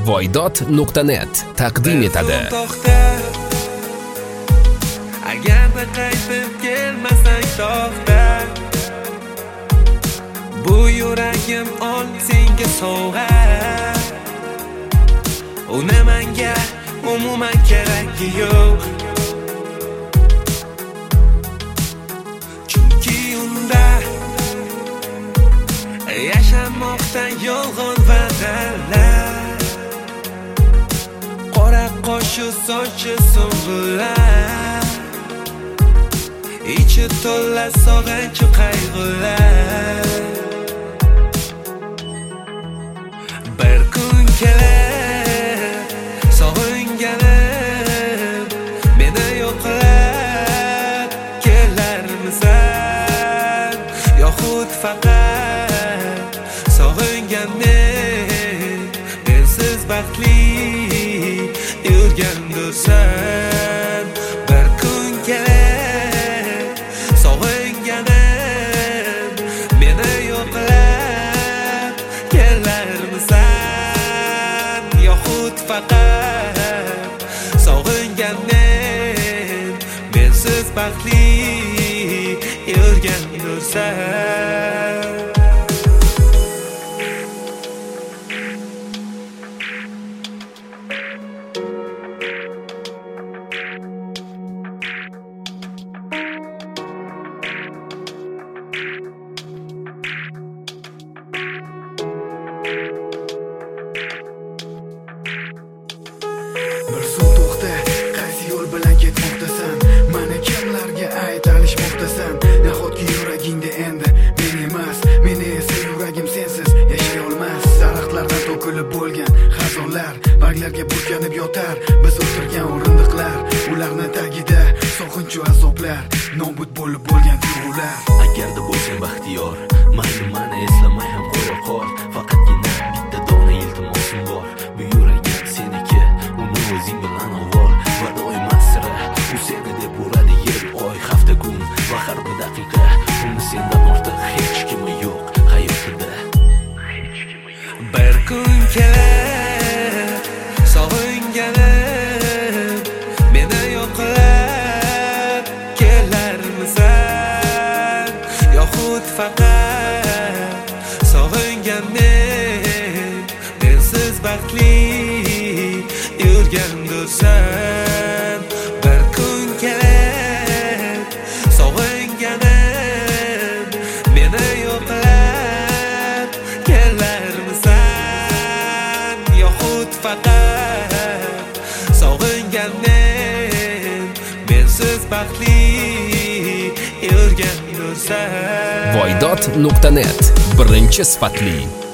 Voydod.net taqdim etadi. Agarda qaytib kelmasang to'xta, bu yuragim ol senga sovg'a. Uni menga umuman keragi yo'q, chunki unda yashamoqda yolg'on va'dalar, qora qo'shu sochi so'ng'ular, ichi to'la sog'inch qayg'ular. Bir kun kelar sog'inganim meni yo'qlab kelarmisan, yoxud faqat sog'inganim mensiz baxtli yurgandursan. Bir kun kelar sog'inganim meni yo'qlab kelarmisan, yoxud faqat sog'inganim mensiz baxtli yurgandursan. Bir suv to'xta, qaysi yo'l bilan ketmoqdasan? Mana kimlarga aytalishmoqdasan? Nahotki yuragingda endi men emas, meni esa yuragim sensiz yashay olmas. Daraxtlardan to'kilib bo'lgan xazonlar barglarga burkanib yotar, biz o'tirgan o'rindiqlar, ularning tagida sog'inch va azoblar, nobud bo'lib bo'lgan tuyg'ular. Agarda bo'lsang baxtiyor, mayli mani eslamay ham qo'ya qol, faqatgina bitta dona iltimosim bor. Bu yuragim seniki, uni o'zing bilan avval va doimo sira, u seni deb uradi yer, oy, hafta, kun va har bir daqiqa. Uni sendan ortiq hech kimi yo'q hayotida, hech kimi yo'q. Bir kun kelar sog'inganim meni yo'qlab kelarmisan, yoxud faqat sog'inganim mensiz baxtli yurgandursan. Bir kun kelar sog'inganim meni yo'qlab kelarmisan, yoxud faqat sog'inganim mensiz baxtli yurgandursan. Voydod.net birinchi sifatli